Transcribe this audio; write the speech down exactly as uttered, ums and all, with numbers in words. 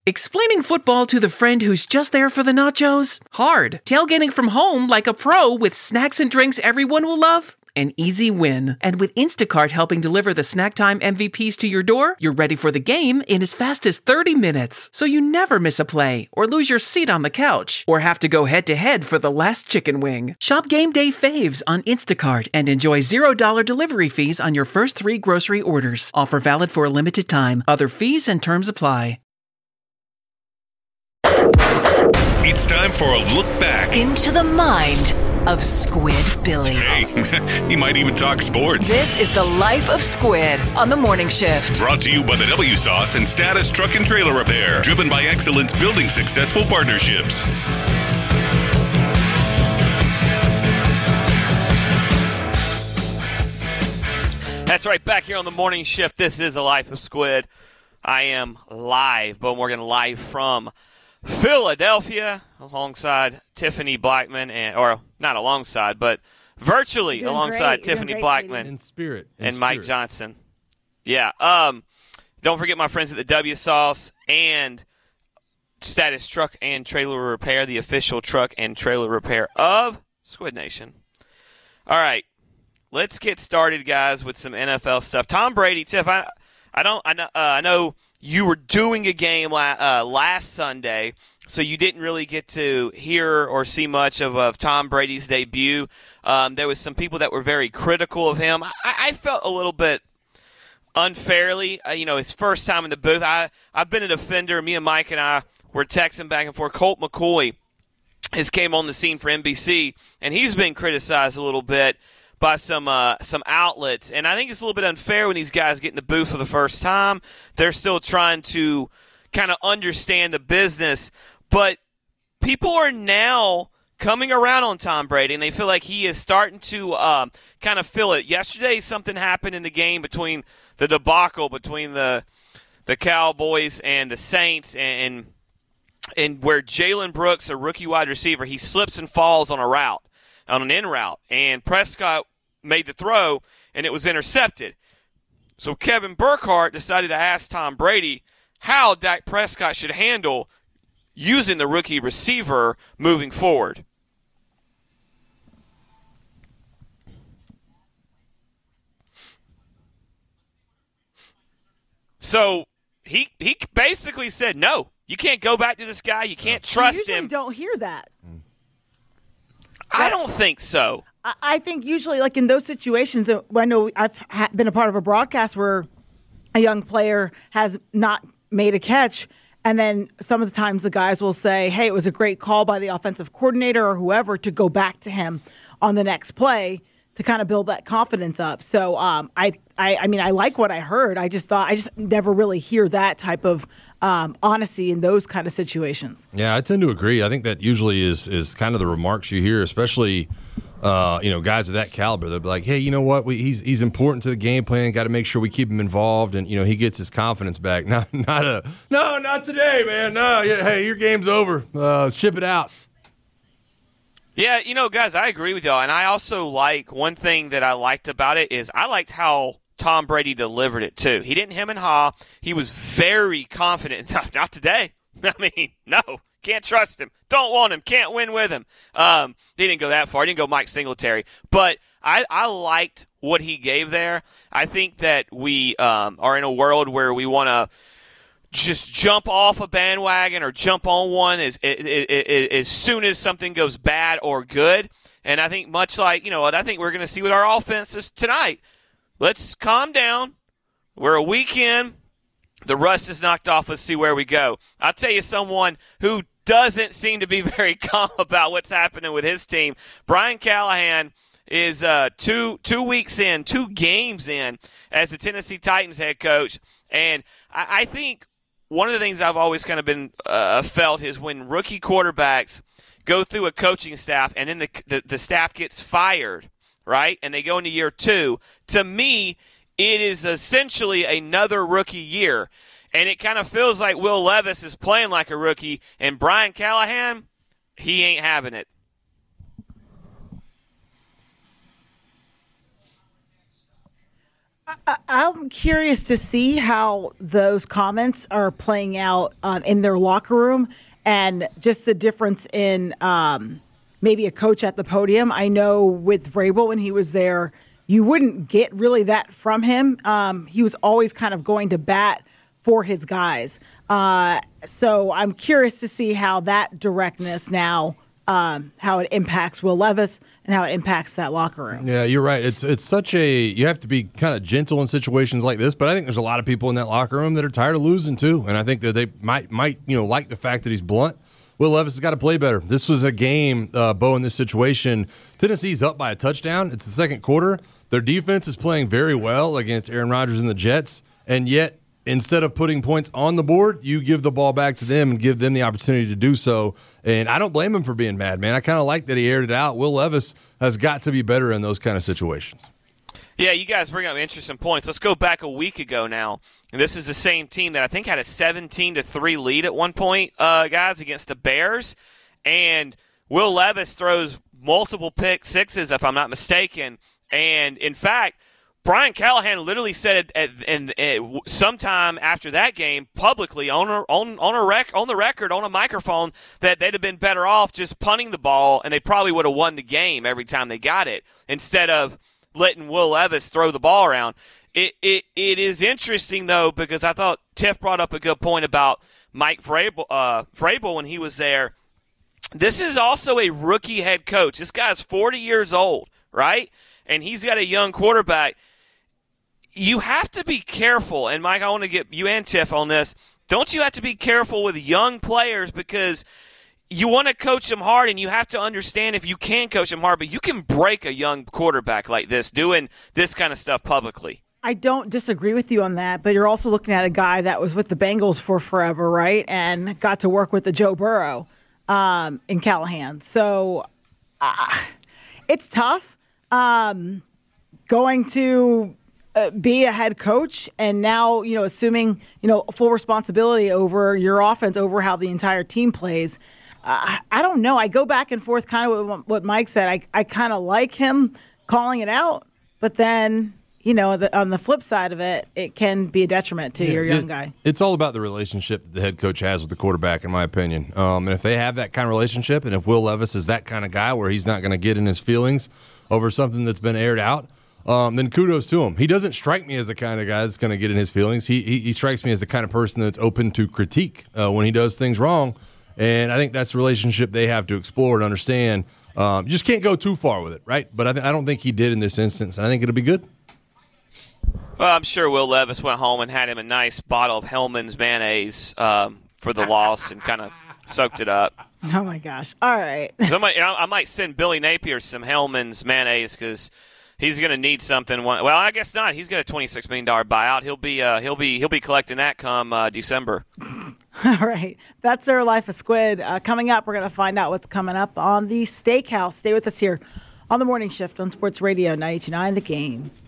Explaining football to the friend who's just there for the nachos? Hard. Tailgating from home like a pro with snacks and drinks everyone will love? An easy win. And with Instacart helping deliver the snack time M V Ps to your door, you're ready for the game in as fast as thirty minutes. So you never miss a play, or lose your seat on the couch, or have to go head-to-head for the last chicken wing. Shop Game Day Faves on Instacart and enjoy zero dollars delivery fees on your first three grocery orders. Offer valid for a limited time. Other fees and terms apply. It's time for a look back into the mind of Squid Billy. Hey, he might even talk sports. This is the Life of Squid on the Morning Shift. Brought to you by the W Sauce and Status Truck and Trailer Repair. Driven by excellence, building successful partnerships. That's right, back here on the Morning Shift. This is the Life of Squid. I am live, Bo Morgan, live from Philadelphia, alongside Tiffany Blackman, and or not alongside, but virtually alongside Tiffany Blackman in spirit in and spirit. Mike Johnson. Yeah. Um. Don't forget my friends at the W Sauce and Status Truck and Trailer Repair, the official truck and trailer repair of Squid Nation. All right, let's get started, guys, with some N F L stuff. Tom Brady, Tiff, I, I don't, I know, uh, I know. You were doing a game la- uh, last Sunday, so you didn't really get to hear or see much of, of Tom Brady's debut. Um, there was some people that were very critical of him. I, I felt a little bit unfairly. Uh, you know, his first time in the booth. I, I've been a defender. Me and Mike and I were texting back and forth. Colt McCoy has came on the scene for N B C, and he's been criticized a little bit by some uh, some outlets. And I think it's a little bit unfair when these guys get in the booth for the first time. They're still trying to kind of understand the business. But people are now coming around on Tom Brady, and they feel like he is starting to um, kind of feel it. Yesterday, something happened in the game between the debacle between the the Cowboys and the Saints, and, and where Jalen Brooks, a rookie wide receiver, he slips and falls on a route, on an in route, and Prescott made the throw, and it was intercepted. So Kevin Burkhardt decided to ask Tom Brady how Dak Prescott should handle using the rookie receiver moving forward. So he he basically said, no, you can't go back to this guy. You can't trust you usually him. Don't hear that. I don't think so. I, I think usually, like in those situations, uh, I know I've ha- been a part of a broadcast where a young player has not made a catch, and then some of the times the guys will say, hey, it was a great call by the offensive coordinator or whoever to go back to him on the next play to kind of build that confidence up. So um, I, I, I mean, I like what I heard. I just thought I just never really hear that type of um, honesty in those kind of situations. Yeah, I tend to agree. I think that usually is is kind of the remarks you hear, especially uh, you know, guys of that caliber. They'll be like, hey, you know what? We, he's he's important to the game plan. Got to make sure we keep him involved, and you know he gets his confidence back. Not not a no, not today, man. No, yeah, hey, your game's over. Uh, ship it out. Yeah, you know, guys, I agree with y'all. And I also like one thing that I liked about it is I liked how Tom Brady delivered it, too. He didn't hem and haw. He was very confident. Not today. I mean, no, can't trust him. Don't want him. Can't win with him. Um, he didn't go that far. He didn't go Mike Singletary. But I, I liked what he gave there. I think that we um, are in a world where we want to just jump off a bandwagon or jump on one as, as, as soon as something goes bad or good. And I think much like, you know what, I think we're going to see with our offense is tonight. Let's calm down. We're a week in. The rust is knocked off. Let's see where we go. I'll tell you someone who doesn't seem to be very calm about what's happening with his team. Brian Callahan is uh, two two weeks in, two games in as the Tennessee Titans head coach. And I, I think one of the things I've always kind of been uh, felt is when rookie quarterbacks go through a coaching staff and then the, the the staff gets fired, right, and they go into year two, to me, it is essentially another rookie year. And it kind of feels like Will Levis is playing like a rookie, and Brian Callahan, he ain't having it. I, I'm curious to see how those comments are playing out um, in their locker room, and just the difference in um, maybe a coach at the podium. I know with Vrabel when he was there, you wouldn't get really that from him. Um, he was always kind of going to bat for his guys. Uh, so I'm curious to see how that directness now, um, how it impacts Will Levis and how it impacts that locker room. Yeah, you're right. It's it's such a you have to be kind of gentle in situations like this. But I think there's a lot of people in that locker room that are tired of losing too, and I think that they might might you know like the fact that he's blunt. Will Levis has got to play better. This was a game, uh, Bo, in this situation. Tennessee's up by a touchdown. It's the second quarter. Their defense is playing very well against Aaron Rodgers and the Jets, and yet instead of putting points on the board, you give the ball back to them and give them the opportunity to do so. And I don't blame him for being mad, man. I kind of like that he aired it out. Will Levis has got to be better in those kind of situations. Yeah, you guys bring up interesting points. Let's go back a week ago now. And this is the same team that I think had a seventeen to three lead at one point, uh, guys, against the Bears. And Will Levis throws multiple pick sixes, if I'm not mistaken. And, in fact, Brian Callahan literally said at, at, at, at sometime after that game publicly on a, on on a rec on the record on a microphone that they'd have been better off just punting the ball, and they probably would have won the game every time they got it instead of letting Will Levis throw the ball around. It it it is interesting though, because I thought Tiff brought up a good point about Mike Vrabel, uh, Vrabel when he was there. This is also a rookie head coach. This guy's forty years old, right? And he's got a young quarterback. You have to be careful, and Mike, I want to get you and Tiff on this. Don't you have to be careful with young players, because you want to coach them hard, and you have to understand if you can coach them hard, but you can break a young quarterback like this doing this kind of stuff publicly. I don't disagree with you on that, but you're also looking at a guy that was with the Bengals for forever, right, and got to work with the Joe Burrow um, in Callahan. So uh, it's tough um, going to – Uh, be a head coach, and now, you know, assuming, you know, full responsibility over your offense, over how the entire team plays. Uh, I don't know. I go back and forth kind of with what Mike said. I, I kind of like him calling it out, but then, you know, the, on the flip side of it, it can be a detriment to yeah, your young it, guy. It's all about the relationship that the head coach has with the quarterback, in my opinion. Um, and if they have that kind of relationship, and if Will Levis is that kind of guy where he's not going to get in his feelings over something that's been aired out, Um, then kudos to him. He doesn't strike me as the kind of guy that's going to get in his feelings. He, he he strikes me as the kind of person that's open to critique uh, when he does things wrong. And I think that's the relationship they have to explore and understand. Um, you just can't go too far with it, right? But I, th- I don't think he did in this instance, and I think it'll be good. Well, I'm sure Will Levis went home and had him a nice bottle of Hellman's mayonnaise um, for the loss and kind of soaked it up. Oh, my gosh. All right. I might, I might send Billy Napier some Hellman's mayonnaise because – he's going to need something. Well, I guess not. He's got a twenty-six million dollars buyout. He'll be uh, he'll be he'll be collecting that come uh, December. All right, that's our Life of Squid. Uh, coming up, we're going to find out what's coming up on the Steakhouse. Stay with us here on the Morning Shift on Sports Radio ninety-two point nine The Game.